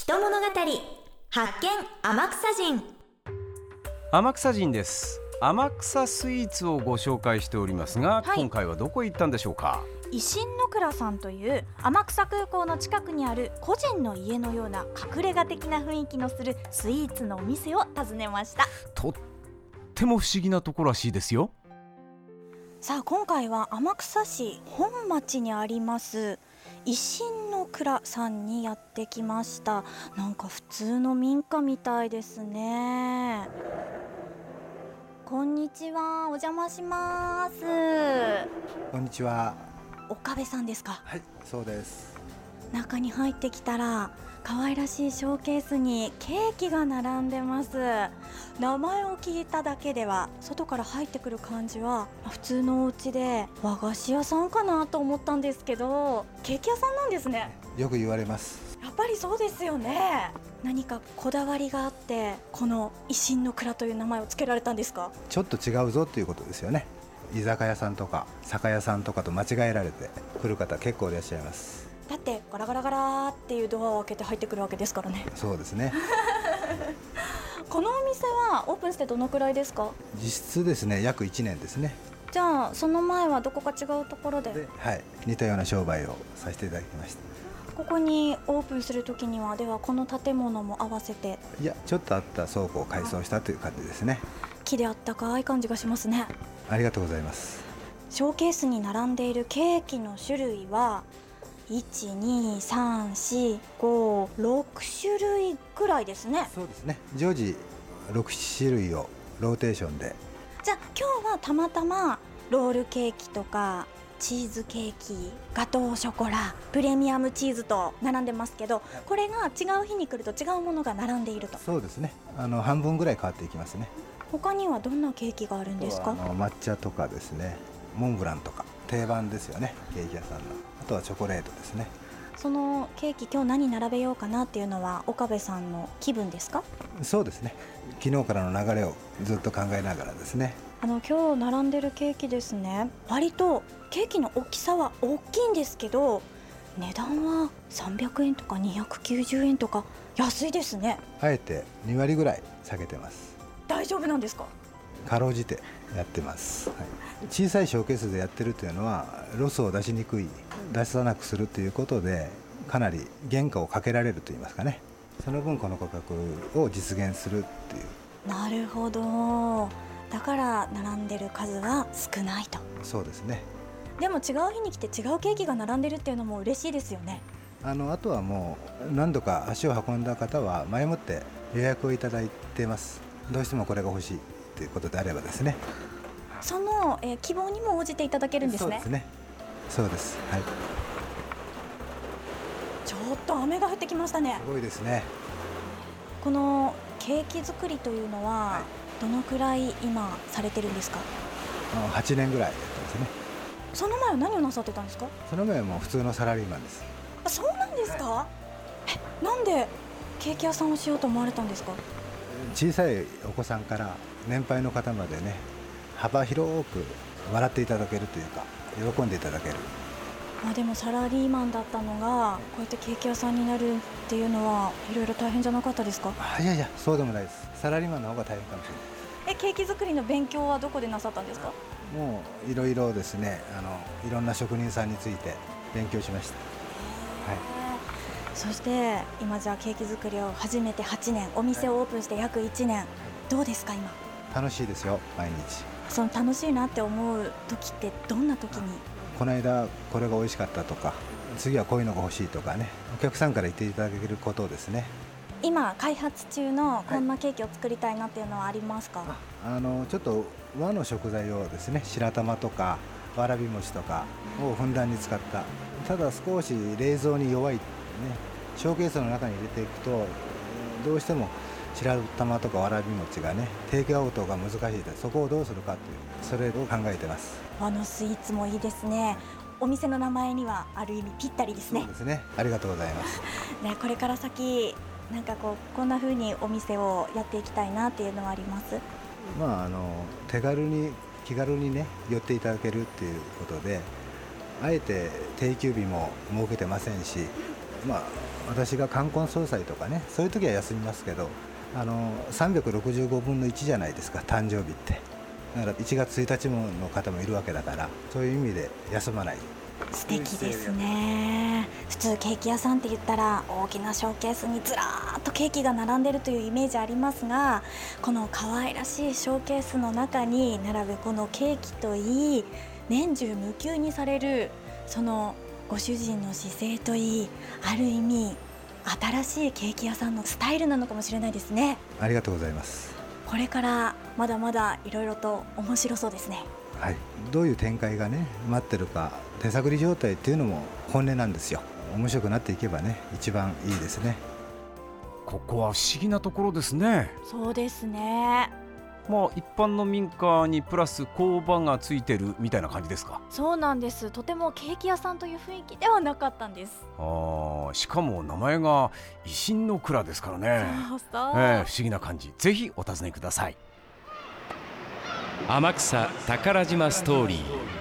人物語発見天草人。 天草人です。天草スイーツをご紹介しておりますが、今回はどこへ行ったんでしょうか。 維新の倉さんという天草空港の近くにある個人の家のような隠れ家的な雰囲気のするスイーツのお店を訪ねました。 とっても不思議なところらしいですよ。 さあ今回は天草市本町にあります維新の倉さんにやってきました。なんか普通の民家みたいですね。こんにちは、お邪魔します。 こんにちは。 岡部さんですか。 はい、そうです。 中に入ってきたら可愛らしいショーケースにケーキが並んでます。名前を聞いただけでは外から入ってくる感じは普通のお家で和菓子屋さんかなと思ったんですけど、ケーキ屋さんなんですね。 よく言われます。 やっぱりそうですよね。何かこだわりがあってこの維新の倉という名前を付けられたんですか。 ちょっと違うぞっていうことですよね。居酒屋さんとか酒屋さんとかと間違えられて来る方結構いらっしゃいます。 だってガラガラガラっていうドアを開けて入ってくるわけですからね。 そうですね。 このお店はオープンしてどのくらいですか。 実質ですね、約1年ですね。 じゃあその前はどこか違うところで。 はい、似たような商売をさせていただきました。 ここにオープンするときにはではこの建物も合わせて。 いや、ちょっとあった倉庫を改装したという感じですね。 木であったかい感じがしますね。 ありがとうございます。 ショーケースに並んでいるケーキの種類は1,2,3,4,5,6種類くらいですね。 そうですね、常時6種類をローテーションで。 じゃあ今日はたまたまロールケーキとかチーズケーキ、ガトーショコラ、プレミアムチーズと並んでますけど、これが違う日に来ると違うものが並んでいると。 そうですね、半分ぐらい変わっていきますね。 他にはどんなケーキがあるんですか。 抹茶とかですね、モンブランとか定番ですよね、ケーキ屋さんの。あとはチョコレートですね。 そのケーキ今日何並べようかなっていうのは岡部さんの気分ですか。 そうですね、昨日からの流れをずっと考えながらですね。 今日並んでるケーキですね、割とケーキの大きさは大きいんですけど値段は300円とか290円とか安いですね。 あえて2割ぐらい下げてます。 大丈夫なんですか。 かろうじてやってます、小さいショーケースでやってるというのはロスを出しにくい、出さなくするということでかなり原価をかけられるといいますかね。その分この価格を実現するっていう。 なるほど、だから並んでる数は少ないと。 そうですね。 でも違う日に来て違うケーキが並んでるっていうのも嬉しいですよね。 あとはもう何度か足を運んだ方は前もって予約をいただいてます。どうしてもこれが欲しいということであればですね。 その、希望にも応じていただけるんですね。 そうですね。そうです、はい。 ちょっと雨が降ってきましたね。 すごいですね。 このケーキ作りというのは、どのくらい今されてるんですか。 8年ぐらいやってますね。 その前は何をなさってたんですか。 その前はもう普通のサラリーマンです。 あ、そうなんですか。なんでケーキ屋さんをしようと思われたんですか。 小さいお子さんから年配の方までね、幅広く笑っていただけるというか喜んでいただける。 でもサラリーマンだったのがこうやってケーキ屋さんになるっていうのはいろいろ大変じゃなかったですか。 いやいや、そうでもないです。サラリーマンの方が大変かもしれないです。 ケーキ作りの勉強はどこでなさったんですか。 もういろいろですね、いろんな職人さんについて勉強しました。 そして今じゃあケーキ作りを始めて8年、お店をオープンして約1年、どうですか今。 楽しいですよ、毎日。 その楽しいなって思う時ってどんな時に。 この間これが美味しかったとか、次はこういうのが欲しいとかね、お客さんから言っていただけることですね。 今開発中のこんなケーキを作りたいなっていうのはありますか。 ちょっと和の食材をですね、白玉とかわらび餅とかをふんだんに使った、ただ少し冷蔵に弱いね、ショーケースの中に入れていくとどうしても白玉とかわらび餅がね、テイクアウトが難しいです。そこをどうするかという、それを考えてます。 和のスイーツもいいですね。お店の名前にはある意味ぴったりですね。 そうですね、ありがとうございますね、これから先なんかこんな風にお店をやっていきたいなっていうのはあります。 手軽に気軽にね寄っていただけるっていうことで、あえて定休日も設けてませんし、 私が冠婚葬祭とかね、そういう時は休みますけど、365分の1じゃないですか、誕生日って。だから1月1日の方もいるわけだから、そういう意味で休まない。 素敵ですね。普通ケーキ屋さんって言ったら大きなショーケースにずらーっとケーキが並んでるというイメージありますが、この可愛らしいショーケースの中に並ぶこのケーキといい、年中無休にされるそのご主人の姿勢といい、ある意味新しいケーキ屋さんのスタイルなのかもしれないですね。 ありがとうございます。 これからまだまだいろいろと面白そうですね。 はい、どういう展開がね待ってるか、手探り状態っていうのも本音なんですよ。面白くなっていけばね、一番いいですね。 ここは不思議なところですね。 そうですね。 一般の民家にプラス工場がついてるみたいな感じですか？ そうなんです。とてもケーキ屋さんという雰囲気ではなかったんです。 しかも名前が維新の蔵ですからね。 そうそう、 不思議な感じ。ぜひお尋ねください。 天草宝島ストーリー。